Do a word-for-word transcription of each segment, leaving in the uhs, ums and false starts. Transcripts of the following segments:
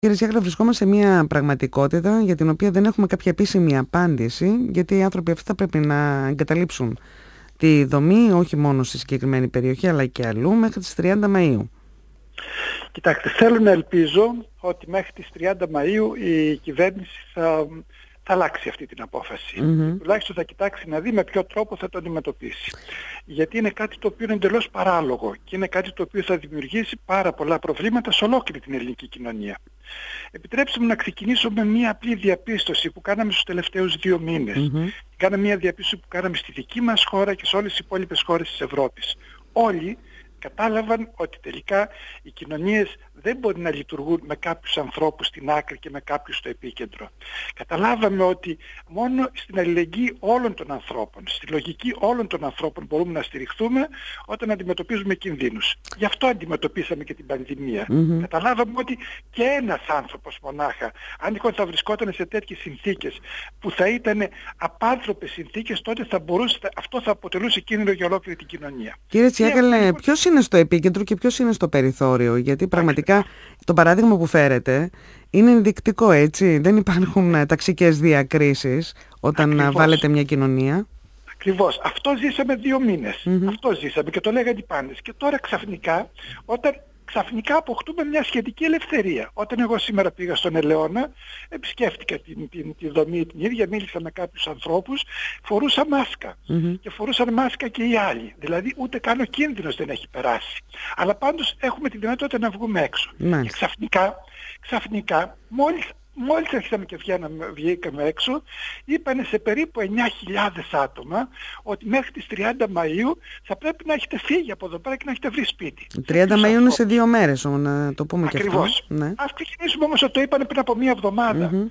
Κύριε Τσιάκλα, βρισκόμαστε σε μια πραγματικότητα για την οποία δεν έχουμε κάποια επίσημη απάντηση, γιατί οι άνθρωποι αυτοί θα πρέπει να εγκαταλείψουν τη δομή όχι μόνο στη συγκεκριμένη περιοχή αλλά και αλλού μέχρι τις τριάντα Μαΐου. Κοιτάξτε, θέλω να ελπίζω ότι μέχρι τις τριάντα Μαΐου η κυβέρνηση θα, θα αλλάξει αυτή την απόφαση. Mm-hmm. Τουλάχιστον θα κοιτάξει να δει με ποιο τρόπο θα το αντιμετωπίσει. Γιατί είναι κάτι το οποίο είναι εντελώς παράλογο και είναι κάτι το οποίο θα δημιουργήσει πάρα πολλά προβλήματα σε ολόκληρη την ελληνική κοινωνία. Επιτρέψτε μου να ξεκινήσω με μια απλή διαπίστωση που κάναμε στους τελευταίους δύο μήνες. Mm-hmm. Κάναμε μια διαπίστωση που κάναμε στη δική μας χώρα και σε όλες τις υπόλοιπες χώρες της Ευρώπης. Όλοι κατάλαβαν ότι τελικά οι κοινωνίες δεν μπορεί να λειτουργούν με κάποιους ανθρώπους στην άκρη και με κάποιους στο επίκεντρο. Καταλάβαμε ότι μόνο στην αλληλεγγύη όλων των ανθρώπων, στη λογική όλων των ανθρώπων μπορούμε να στηριχθούμε όταν αντιμετωπίζουμε κινδύνους. Γι' αυτό αντιμετωπίσαμε και την πανδημία. Mm-hmm. Καταλάβαμε ότι και ένας άνθρωπος μονάχα, αν λοιπόν θα βρισκόταν σε τέτοιες συνθήκες που θα ήταν απάνθρωπες συνθήκες, τότε θα μπορούσε, αυτό θα αποτελούσε κίνδυνο για ολόκληρη την κοινωνία. Κύριε Τσιάκλα, λοιπόν, ποιος είναι στο επίκεντρο και ποιος είναι στο περιθώριο? Γιατί πραγματικά το παράδειγμα που φέρετε είναι ενδεικτικό, έτσι. Δεν υπάρχουν ταξικές διακρίσεις όταν Ακριβώς. βάλετε μια κοινωνία. Ακριβώς. Αυτό ζήσαμε δύο μήνες. Mm-hmm. Αυτό ζήσαμε και το λέγανε οι πάντες. Και τώρα ξαφνικά, όταν ξαφνικά αποκτούμε μια σχετική ελευθερία. Όταν εγώ σήμερα πήγα στον Ελαιώνα, επισκέφτηκα την, την, τη δομή την ίδια, μίλησα με κάποιους ανθρώπους, φορούσα μάσκα. Mm-hmm. Και φορούσαν μάσκα και οι άλλοι. Δηλαδή ούτε καν ο κίνδυνος δεν έχει περάσει. Αλλά πάντως έχουμε τη δυνατότητα να βγούμε έξω. Mm-hmm. Και ξαφνικά, ξαφνικά, μόλις Μόλις αρχίσαμε και βγαίναμε, βγήκαμε έξω, είπανε σε περίπου εννιά χιλιάδες άτομα ότι μέχρι τις τριάντα Μαΐου θα πρέπει να έχετε φύγει από εδώ πέρα και να έχετε βρει σπίτι. τριάντα Μαΐου είναι σε δύο μέρες, να το πούμε. Ακριβώς. Και αυτό. Ναι. Ας ξεκινήσουμε όμως ότι το είπανε πριν από μία εβδομάδα. Mm-hmm.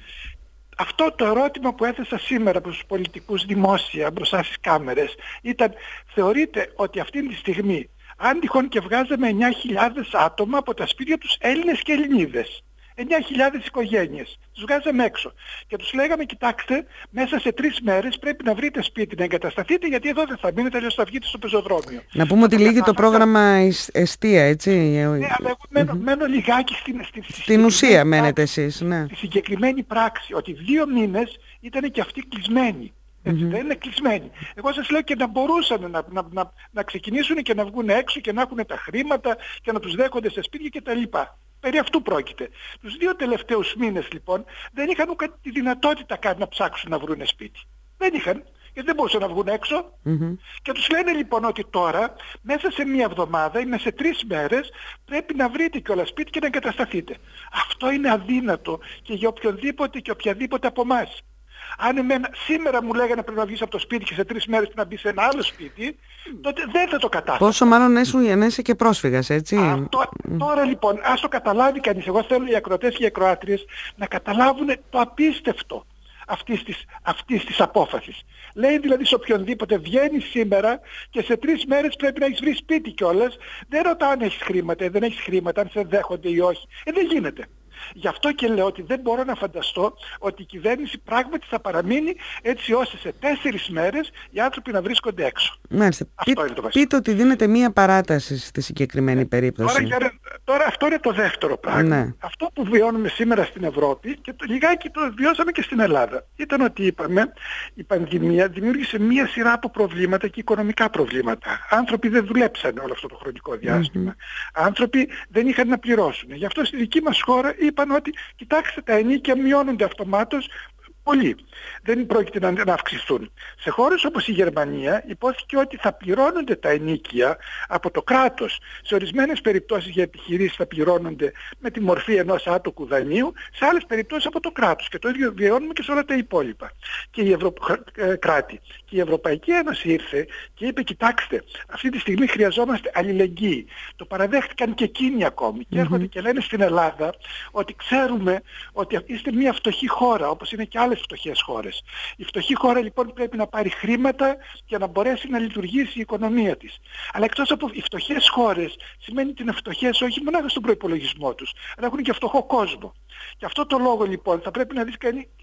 Αυτό το ερώτημα που έθεσα σήμερα προς τους πολιτικούς δημόσια μπροστά στις κάμερες ήταν, θεωρείτε ότι αυτή τη στιγμή, αν τυχόν και βγάζαμε εννιά χιλιάδες άτομα από τα σπίτια τους, Έλληνες και Ελληνίδες, εννιά χιλιάδες οικογένειες, τους βγάζαμε έξω και τους λέγαμε, κοιτάξτε, μέσα σε τρεις μέρες πρέπει να βρείτε σπίτι να εγκατασταθείτε, γιατί εδώ δεν θα μείνετε, αλλιώς θα βγείτε στο πεζοδρόμιο. Να πούμε ότι λύγει το πρόγραμμα εστία, έτσι. Ναι, αλλά εγώ μένω, mm-hmm. μένω λιγάκι στην, στην, στην, στην ουσία μένετε εσείς, ναι. Στη συγκεκριμένη πράξη, ότι δύο μήνες ήταν και αυτοί κλεισμένοι. Έτσι, mm-hmm. δεν είναι κλεισμένοι. Εγώ σας λέω και να μπορούσαν να, να, να, να ξεκινήσουν και να βγουν έξω και να έχουν τα χρήματα και να τους δέχονται σε σπίτια κτλ. Περί αυτού πρόκειται. Τους δύο τελευταίους μήνες λοιπόν δεν είχαν ούτε τη δυνατότητα καν να ψάξουν να βρουν σπίτι. Δεν είχαν, γιατί δεν μπορούσαν να βγουν έξω. Mm-hmm. Και τους λένε λοιπόν ότι τώρα μέσα σε μία εβδομάδα ή μέσα σε τρεις μέρες πρέπει να βρείτε κιόλας σπίτι και να εγκατασταθείτε. Αυτό είναι αδύνατο και για οποιονδήποτε και οποιαδήποτε από εμάς. Αν εμένα σήμερα μου λέγανε πρέπει να βγεις από το σπίτι και σε τρεις μέρες πρέπει να μπεις σε ένα άλλο σπίτι, τότε δεν θα το κατάφερα. Πόσο μάλλον να είσαι και πρόσφυγας, έτσι. Αυτό, τώρα λοιπόν, ας το καταλάβει κανείς, εγώ θέλω οι ακροατές και οι ακροάτριες να καταλάβουν το απίστευτο αυτής της, αυτής της απόφασης. Λέει δηλαδή σε οποιονδήποτε βγαίνει σήμερα και σε τρεις μέρες πρέπει να έχεις βρει σπίτι κιόλας, δεν ρωτάω αν έχεις χρήματα, δεν έχεις χρήματα, αν σε δέχονται ή όχι. Ε, δεν γίνεται. Γι' αυτό και λέω ότι δεν μπορώ να φανταστώ ότι η κυβέρνηση πράγματι θα παραμείνει έτσι ώστε σε τέσσερις μέρες οι άνθρωποι να βρίσκονται έξω. Μάλιστα. Αυτό Πεί, είναι το βασικό. Πείτε ότι δίνεται μία παράταση στη συγκεκριμένη περίπτωση. Τώρα, τώρα αυτό είναι το δεύτερο πράγμα. Ναι. Αυτό που βιώνουμε σήμερα στην Ευρώπη και το, λιγάκι το βιώσαμε και στην Ελλάδα ήταν ότι είπαμε η πανδημία δημιούργησε μία σειρά από προβλήματα και οικονομικά προβλήματα. Άνθρωποι δεν δουλέψαν όλο αυτό το χρονικό διάστημα. Mm-hmm. Άνθρωποι δεν είχαν να πληρώσουν. Γι' αυτό στη δική μας χώρα είπαν ότι κοιτάξτε τα ενίκια μειώνονται αυτομάτως πολύ. Δεν πρόκειται να, να αυξηθούν. Σε χώρες όπως η Γερμανία υπόθηκε ότι θα πληρώνονται τα ενίκια από το κράτος. Σε ορισμένες περιπτώσεις για επιχειρήσεις θα πληρώνονται με τη μορφή ενός άτοκου δανείου, σε άλλες περιπτώσεις από το κράτος. Και το ίδιο βιώνουμε και σε όλα τα υπόλοιπα. Και η Ευρω... κράτη. Και η Ευρωπαϊκή Ένωση ήρθε και είπε κοιτάξτε, αυτή τη στιγμή χρειαζόμαστε αλληλεγγύη. Το παραδέχτηκαν και εκείνοι ακόμη. Mm-hmm. Και έρχονται και λένε στην Ελλάδα ότι ξέρουμε ότι είστε μια φτωχή χώρα, όπως είναι και άλλες φτωχές χώρες. Η φτωχή χώρα λοιπόν πρέπει να πάρει χρήματα για να μπορέσει να λειτουργήσει η οικονομία της. Αλλά εκτός από οι φτωχές χώρες σημαίνει ότι είναι φτωχές όχι μόνο στον προϋπολογισμό τους, αλλά έχουν και φτωχό κόσμο. Και αυτό το λόγο λοιπόν θα πρέπει να δεις κανείς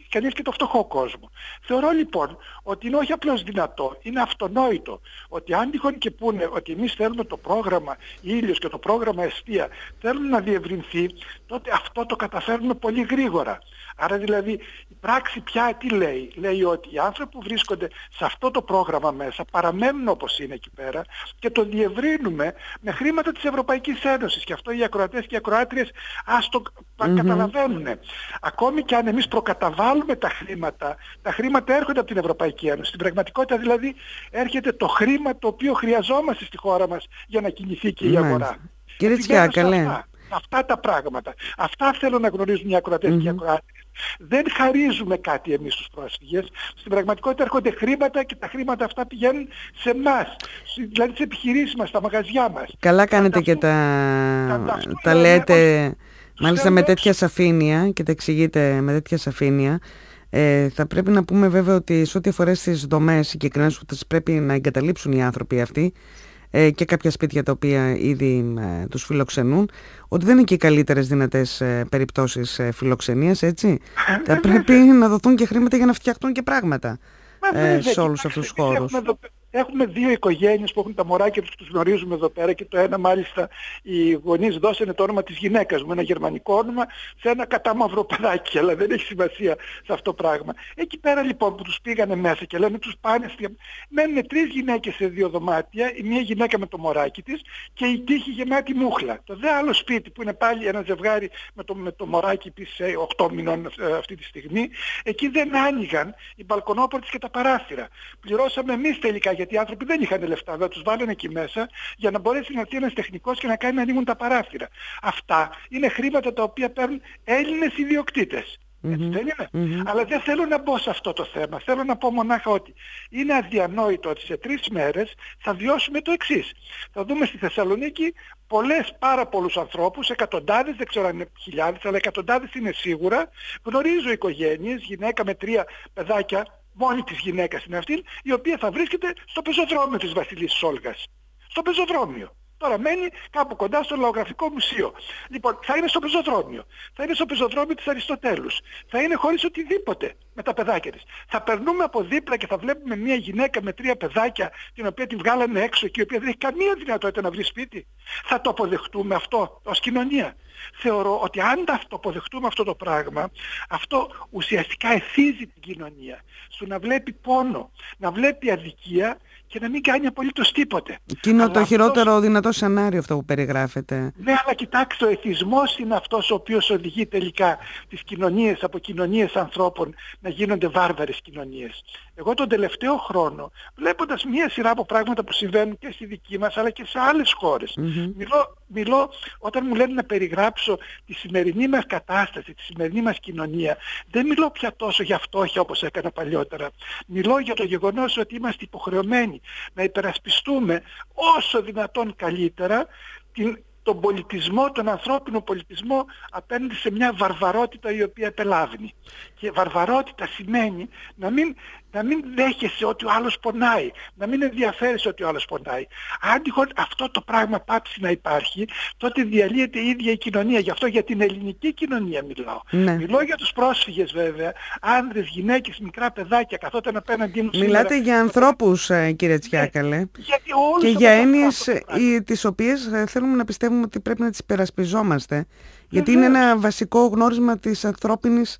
κανείς και το φτωχό κόσμο. Θεωρώ λοιπόν ότι είναι όχι απλώς δυνατό, είναι αυτονόητο ότι αν τυχόν και πούνε ότι εμείς θέλουμε το πρόγραμμα Ήλιος και το πρόγραμμα Εστία θέλουν να διευρυνθεί, τότε αυτό το καταφέρνουμε πολύ γρήγορα. Άρα δηλαδή η πράξη πια τι λέει? Λέει ότι οι άνθρωποι που βρίσκονται σε αυτό το πρόγραμμα μέσα παραμένουν όπως είναι εκεί πέρα και το διευρύνουμε με χρήματα της Ευρωπαϊκής Ένωσης. Και αυτό οι ακροατές και οι ακροάτριες ας το mm-hmm. καταλαβαίνουν. Ακόμη και αν εμείς προκαταβάλουμε τα χρήματα, τα χρήματα έρχονται από την Ευρωπαϊκή Ένωση. Στην πραγματικότητα δηλαδή έρχεται το χρήμα το οποίο χρειαζόμαστε στη χώρα μας για να κινηθεί και η αγορά. Κύριε Τσιάκαλε. Αυτά, αυτά τα πράγματα. Αυτά θέλω να γνωρίζουν οι ακροατές mm-hmm. και οι ακροάτριες. Δεν χαρίζουμε κάτι εμείς τους πρόσφυγες. Στην πραγματικότητα έρχονται χρήματα και τα χρήματα αυτά πηγαίνουν σε εμάς. Δηλαδή στις επιχειρήσεις μας, στα μαγαζιά μας. Καλά κάνετε και τα, τα, τα λέτε ως... μάλιστα με τέτοια σαφήνεια και τα εξηγείτε με τέτοια σαφήνεια. Ε, θα πρέπει να πούμε βέβαια ότι σε ό,τι αφορά στις δομές συγκεκριμένες που πρέπει να εγκαταλείψουν οι άνθρωποι αυτοί ε, και κάποια σπίτια τα οποία ήδη ε, τους φιλοξενούν, ότι δεν είναι και οι καλύτερες δυνατές ε, περιπτώσεις ε, φιλοξενίας, έτσι. Θα πρέπει να δοθούν και χρήματα για να φτιαχτούν και πράγματα ε, σε όλους αυτούς τους χώρους. Έχουμε δύο οικογένειες που έχουν τα μωράκια τους, τους γνωρίζουμε εδώ πέρα και το ένα μάλιστα οι γονείς δώσανε το όνομα της γυναίκας μου, ένα γερμανικό όνομα, σε ένα κατάμαυρο παιδάκι, αλλά δεν έχει σημασία σε αυτό το πράγμα. Εκεί πέρα λοιπόν που τους πήγανε μέσα και λένε τους πάνε, μένουν τρεις γυναίκες σε δύο δωμάτια, η μία γυναίκα με το μωράκι της και η τύχη γεμάτη μούχλα. Το δε άλλο σπίτι που είναι πάλι ένα ζευγάρι με το, με το μωράκι επίσης οκτώ μηνών αυτή τη στιγμή, εκεί δεν άνοιγαν οι μπαλκονόπορτες και τα παράθυρα. Πληρώσαμε εμείς τελικά, γιατί οι άνθρωποι δεν είχαν λεφτά, δεν τους βάλανε εκεί μέσα για να μπορέσει να έρθει ένας τεχνικός και να κάνει να ανοίγουν τα παράθυρα. Αυτά είναι χρήματα τα οποία παίρνουν Έλληνες ιδιοκτήτες. Mm-hmm. Έτσι δεν είναι? Mm-hmm. Αλλά δεν θέλω να μπω σε αυτό το θέμα. Θέλω να πω μονάχα ότι είναι αδιανόητο ότι σε τρεις μέρες θα βιώσουμε το εξής. Θα δούμε στη Θεσσαλονίκη πολλές, πάρα πολλούς ανθρώπους, εκατοντάδες, δεν ξέρω αν είναι χιλιάδες, αλλά εκατοντάδες είναι σίγουρα. Γνωρίζω οικογένειες, γυναίκα με τρία παιδάκια, μόνη της γυναίκας είναι αυτή, η οποία θα βρίσκεται στο πεζοδρόμιο της Βασιλής Σόλγας. Στο πεζοδρόμιο. Τώρα μένει κάπου κοντά στο Λαογραφικό Μουσείο. Λοιπόν, θα είναι στο πεζοδρόμιο. Θα είναι στο πεζοδρόμιο της Αριστοτέλους. Θα είναι χωρίς οτιδήποτε με τα παιδάκια της. Θα περνούμε από δίπλα και θα βλέπουμε μια γυναίκα με τρία παιδάκια, την οποία τη βγάλανε έξω και η οποία δεν έχει καμία δυνατότητα να βρει σπίτι. Θα το αποδεχτούμε αυτό ως κοινωνία? Θεωρώ ότι αν το αποδεχτούμε αυτό το πράγμα, αυτό ουσιαστικά εθίζει την κοινωνία. Στο να βλέπει πόνο, να βλέπει αδικία και να μην κάνει απολύτως τίποτε. Και είναι το χειρότερο αυτός... δυνατό σενάριο αυτό που περιγράφεται. Ναι, αλλά κοιτάξτε, ο εθισμός είναι αυτός ο οποίος οδηγεί τελικά τις κοινωνίες από κοινωνίες ανθρώπων να γίνονται βάρβαρες κοινωνίες. Εγώ τον τελευταίο χρόνο, βλέποντας μία σειρά από πράγματα που συμβαίνουν και στη δική μας αλλά και σε άλλες χώρες, mm-hmm. μιλώ, μιλώ όταν μου λένε να περιγράψω τη σημερινή μας κατάσταση, τη σημερινή μας κοινωνία, δεν μιλώ πια τόσο για φτώχεια όπως έκανα παλιότερα. Μιλώ για το γεγονός ότι είμαστε υποχρεωμένοι να υπερασπιστούμε όσο δυνατόν καλύτερα την, τον πολιτισμό, τον ανθρώπινο πολιτισμό απέναντι σε μια βαρβαρότητα η οποία επελάβνει. Και βαρβαρότητα σημαίνει να μην, να μην δέχεσαι ότι ο άλλος πονάει, να μην ενδιαφέρεσαι ότι ο άλλος πονάει. Αν τυχόν αυτό το πράγμα πάψει να υπάρχει, τότε διαλύεται η ίδια η κοινωνία. Γι' αυτό για την ελληνική κοινωνία μιλάω. Ναι. Μιλώ για τους πρόσφυγες βέβαια, άνδρες, γυναίκες, μικρά παιδάκια, καθόταν απέναντί μου. Μιλάτε σήμερα για ανθρώπους, κύριε Τσιάκαλε, ναι, και για έννοιες τις οποίες θέλουμε να πιστεύουμε ότι πρέπει να τις υπερασπιζόμαστε, γιατί είναι ένα βασικό γνώρισμα της ανθρώπινης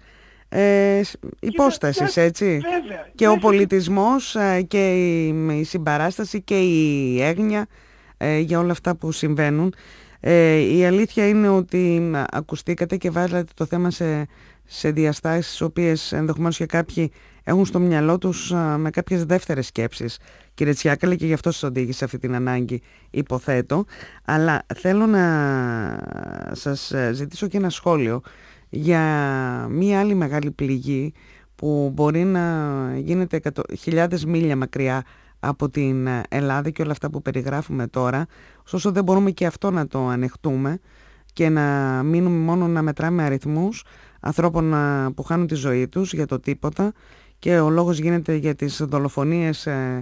Ε, υπόστασης, έτσι. Βέβαια, και βέβαια. Ο πολιτισμός και η, η συμπαράσταση και η έγνοια ε, για όλα αυτά που συμβαίνουν. Ε, η αλήθεια είναι ότι ακουστήκατε και βάλατε το θέμα σε, σε διαστάσεις τις οποίες ενδεχομένως και κάποιοι έχουν στο μυαλό τους α, με κάποιες δεύτερες σκέψεις, κύριε Τσιάκαλε, και γι' αυτό σας οδήγησε αυτή την ανάγκη, υποθέτω. Αλλά θέλω να σας ζητήσω και ένα σχόλιο για μία άλλη μεγάλη πληγή που μπορεί να γίνεται εκατο... χιλιάδες μίλια μακριά από την Ελλάδα και όλα αυτά που περιγράφουμε τώρα, ωστόσο δεν μπορούμε και αυτό να το ανεχτούμε και να μείνουμε μόνο να μετράμε αριθμούς ανθρώπων που χάνουν τη ζωή τους για το τίποτα, και ο λόγος γίνεται για τις δολοφονίες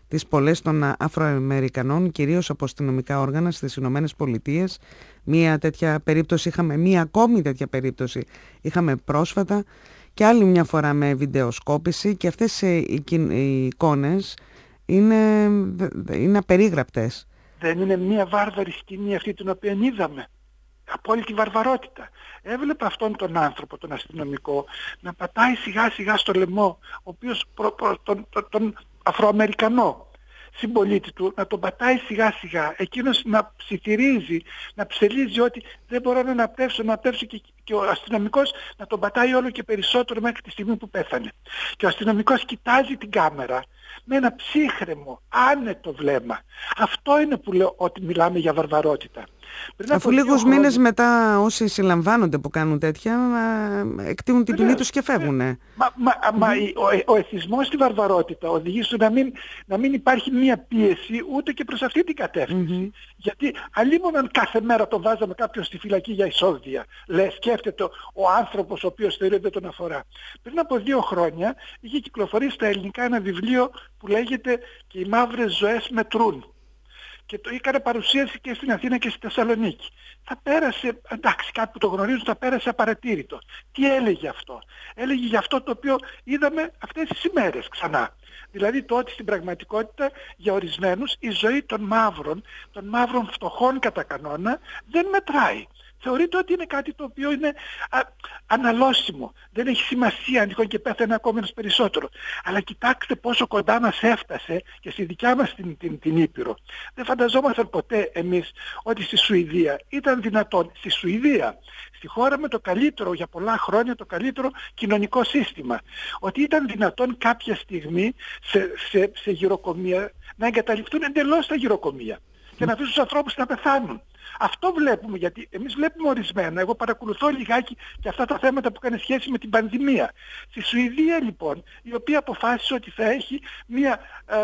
τις πολλές των Αφροαμερικανών, κυρίως από αστυνομικά όργανα στις Ηνωμένες Πολιτείες. Μία τέτοια περίπτωση είχαμε, μία ακόμη τέτοια περίπτωση είχαμε πρόσφατα και άλλη μια φορά με βιντεοσκόπηση, και αυτές οι, οι εικόνες είναι, είναι απερίγραπτες. Δεν είναι μια βάρβαρη σκηνή αυτή την οποία είδαμε? Απόλυτη βαρβαρότητα. Έβλεπα αυτόν τον άνθρωπο, τον αστυνομικό, να πατάει σιγά σιγά στο λαιμό, ο οποίος προ, προ, τον, τον, τον Αφροαμερικανό συμπολίτη του, να τον πατάει σιγά σιγά, εκείνος να ψιθυρίζει, να ψελίζει ότι δεν μπορώ να αναπνεύσω, να αναπνεύσω, και, και ο αστυνομικός να τον πατάει όλο και περισσότερο μέχρι τη στιγμή που πέθανε. Και ο αστυνομικός κοιτάζει την κάμερα με ένα ψύχρεμο, άνετο βλέμμα. Αυτό είναι που λέω ότι μιλάμε για βαρβαρότητα. Αφού λίγους χρόνια... μήνες μετά όσοι συλλαμβάνονται που κάνουν τέτοια, εκτείνουν την ποινή τους και φεύγουνε. Μα, μα, mm-hmm. μα ο, ο εθισμός στη βαρβαρότητα οδηγεί στο να μην, να μην υπάρχει μία πίεση ούτε και προς αυτή την κατεύθυνση. Mm-hmm. Γιατί αλλήμον κάθε μέρα τον βάζαμε κάποιον στη φυλακή για εισόδια. Λέει, σκέφτεται ο, ο άνθρωπος ο οποίος θεωρείται τον αφορά. Πριν από δύο χρόνια είχε κυκλοφορήσει στα ελληνικά ένα βιβλίο που λέγεται «Και οι μαύρες ζωές μετρούν». Και το έκανε παρουσίαση και στην Αθήνα και στη Θεσσαλονίκη. Θα πέρασε, εντάξει, κάποιοι που το γνωρίζουν, θα πέρασε απαρατήρητο. Τι έλεγε αυτό? Έλεγε για αυτό το οποίο είδαμε αυτές τις ημέρες ξανά. Δηλαδή το ότι στην πραγματικότητα για ορισμένους η ζωή των μαύρων, των μαύρων φτωχών κατά κανόνα, δεν μετράει. Θεωρείται ότι είναι κάτι το οποίο είναι α, αναλώσιμο. Δεν έχει σημασία αν τυχόν και πέθανε ακόμα ένας περισσότερο. Αλλά κοιτάξτε πόσο κοντά μας έφτασε και στη δικιά μας την, την, την Ήπειρο. Δεν φανταζόμασταν ποτέ εμείς ότι στη Σουηδία ήταν δυνατόν, στη Σουηδία, στη χώρα με το καλύτερο, για πολλά χρόνια το καλύτερο κοινωνικό σύστημα, ότι ήταν δυνατόν κάποια στιγμή σε, σε, σε γυροκομεία να εγκαταλειφθούν εντελώς τα γυροκομεία και να αφήσουν τους ανθρώπους να πεθάνουν. Αυτό βλέπουμε, γιατί εμείς βλέπουμε ορισμένα. Εγώ παρακολουθώ λιγάκι και αυτά τα θέματα που είχαν σχέση με την πανδημία. Στη Σουηδία λοιπόν, η οποία αποφάσισε ότι θα έχει μια ε,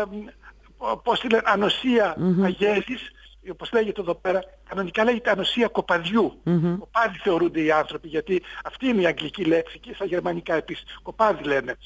πώς τη λένε, ανοσία mm-hmm. αγέλης, όπως λέγεται εδώ πέρα, κανονικά λέγεται ανοσία κοπαδιού. Mm-hmm. Κοπάδι θεωρούνται οι άνθρωποι, γιατί αυτή είναι η αγγλική λέξη και στα γερμανικά επίσης. Κοπάδι λένε.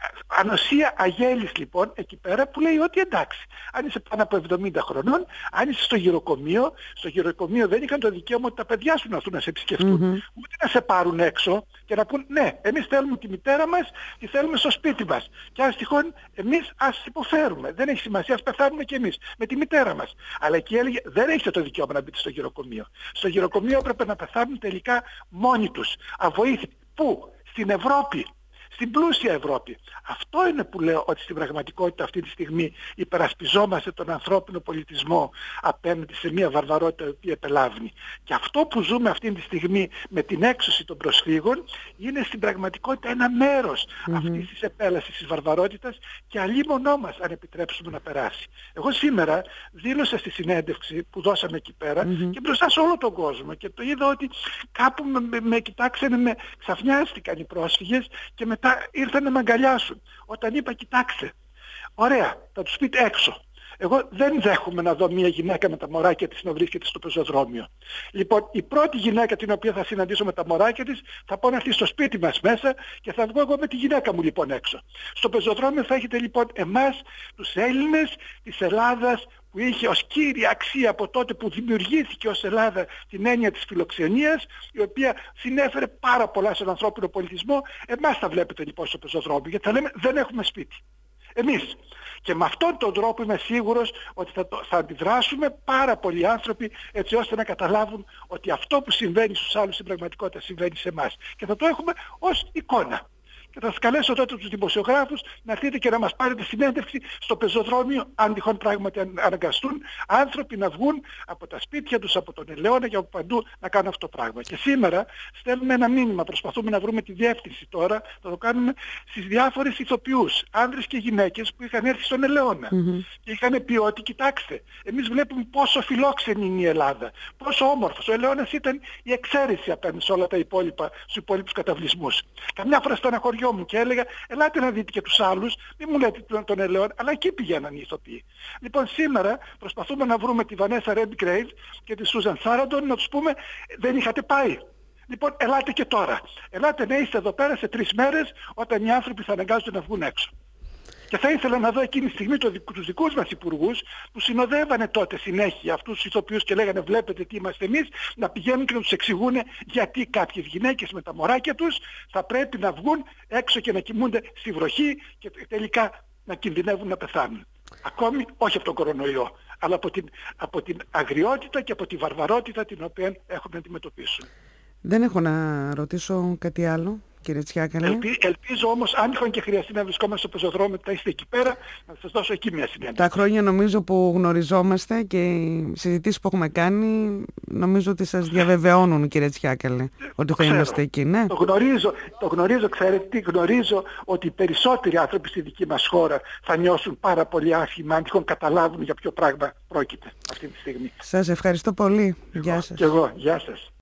Ανοσία αγέλης λοιπόν εκεί πέρα, που λέει ότι εντάξει, αν είσαι πάνω από εβδομήντα χρονών, αν είσαι στο γυροκομείο, στο γυροκομείο δεν είχαν το δικαίωμα ότι τα παιδιά σου να έρθουν να σε επισκεφτούν, mm-hmm. ούτε να σε πάρουν έξω και να πούν ναι, εμείς θέλουμε τη μητέρα μας, τη θέλουμε στο σπίτι μας. Και αν τυχόν εμείς ας υποφέρουμε. Δεν έχει σημασία, ας πεθάνουμε κι εμείς με τη μητέρα μας. Αλλά εκεί έλεγε δεν έχετε το δικαίωμα να μπείτε στο γυροκομείο. Στο γυροκομείο έπρεπε να πεθάνουν τελικά μόνοι τους, αβοήθητοι. Πού? Στην Ευρώπη. Στην πλούσια Ευρώπη. Αυτό είναι που λέω ότι στην πραγματικότητα αυτή τη στιγμή υπερασπιζόμαστε τον ανθρώπινο πολιτισμό απέναντι σε μια βαρβαρότητα η οποία επελάβνει. Και αυτό που ζούμε αυτή τη στιγμή με την έξωση των προσφύγων είναι στην πραγματικότητα ένα μέρος mm-hmm. αυτής της επέλασης της βαρβαρότητας και αλλήμονό μας αν επιτρέψουμε να περάσει. Εγώ σήμερα δήλωσα στη συνέντευξη που δώσαμε εκεί πέρα mm-hmm. και μπροστά σε όλο τον κόσμο και το είδα ότι κάπου με, με, με κοιτάξανε, με ξαφνιάστηκαν οι πρόσφυγες και μετά ήρθαν να με αγκαλιάσουν. Όταν είπα κοιτάξτε, ωραία, θα τους πείτε έξω. Εγώ δεν δέχομαι να δω μια γυναίκα με τα μωράκια της να βρίσκεται στο πεζοδρόμιο. Λοιπόν, η πρώτη γυναίκα την οποία θα συναντήσω με τα μωράκια της θα πω να έρθει στο σπίτι μας μέσα και θα βγω εγώ με τη γυναίκα μου λοιπόν έξω. Στο πεζοδρόμιο θα έχετε λοιπόν εμάς, τους Έλληνες της Ελλάδας, που είχε ως κύρια αξία από τότε που δημιουργήθηκε ως Ελλάδα την έννοια της φιλοξενίας, η οποία συνέφερε πάρα πολλά στον ανθρώπινο πολιτισμό. Εμάς θα βλέπετε λοιπόν στο πεζοδρόμιο, γιατί θα λέμε δεν έχουμε σπίτι. Εμείς. Και με αυτόν τον τρόπο είμαι σίγουρος ότι θα, το, θα αντιδράσουμε πάρα πολλοί άνθρωποι έτσι ώστε να καταλάβουν ότι αυτό που συμβαίνει στους άλλους στην πραγματικότητα συμβαίνει σε εμάς. Και θα το έχουμε ως εικόνα. Και θα σας καλέσω τότε τους δημοσιογράφους να έρθετε και να μας πάρετε συνέντευξη στο πεζοδρόμιο, αν τυχόν πράγματι αναγκαστούν άνθρωποι να βγουν από τα σπίτια τους, από τον Ελαιώνα και από παντού να κάνουν αυτό το πράγμα. Και σήμερα στέλνουμε ένα μήνυμα, προσπαθούμε να βρούμε τη διεύθυνση τώρα, θα το κάνουμε στις διάφορες ηθοποιούς, άνδρες και γυναίκες που είχαν έρθει στον Ελαιώνα mm-hmm. και είχαν πει ότι κοιτάξτε, εμείς βλέπουμε πόσο φιλόξενη είναι η Ελλάδα, πόσο όμορφος. Ο Ελαιώνας ήταν η εξαίρεση απέναντι σε όλα τα υπόλοιπα, στους υπόλοιπους καταβλισμούς. Καμιά φορά στεναχωριόμουν μου και έλεγα ελάτε να δείτε και τους άλλους, μην μου λέτε τον, τον Ελαιώνα, αλλά εκεί πηγαίναν οι ηθοποιοί. Λοιπόν σήμερα προσπαθούμε να βρούμε τη Βανέσα Redgrave και τη Σούζαν Σάραντον να τους πούμε δεν είχατε πάει. Λοιπόν ελάτε και τώρα. Ελάτε να είστε εδώ πέρα σε τρεις μέρες όταν οι άνθρωποι θα αναγκάζονται να βγουν έξω. Και θα ήθελα να δω εκείνη τη στιγμή το, τους δικούς μας υπουργούς που συνοδεύανε τότε συνέχεια αυτούς τους οποίους και λέγανε βλέπετε τι είμαστε εμείς, να πηγαίνουν και να τους εξηγούν γιατί κάποιες γυναίκες με τα μωράκια τους θα πρέπει να βγουν έξω και να κοιμούνται στη βροχή και τελικά να κινδυνεύουν να πεθάνουν. Ακόμη όχι από τον κορονοϊό, αλλά από την, από την αγριότητα και από τη βαρβαρότητα την οποία έχουμε να αντιμετωπίσουμε. Δεν έχω να ρωτήσω κάτι άλλο, κύριε Τσιάκαλε. Ελπι, ελπίζω όμως, αν είχαν και χρειαστεί να βρισκόμαστε στο πεζοδρόμιο, θα είστε εκεί πέρα, να σας δώσω εκεί μια συνέντευξη. Τα χρόνια νομίζω που γνωριζόμαστε και οι συζητήσεις που έχουμε κάνει, νομίζω ότι σας διαβεβαιώνουν, κύριε Τσιάκαλε, ότι θα είμαστε εκεί, ναι. Το γνωρίζω, το γνωρίζω, ξέρετε τι, γνωρίζω ότι οι περισσότεροι άνθρωποι στη δική μας χώρα θα νιώσουν πάρα πολύ άσχημα αν τυχόν καταλάβουν για ποιο πράγμα πρόκειται αυτή τη στιγμή. Σας ευχαριστώ πολύ. Γεια σας. Και εγώ, γεια σας.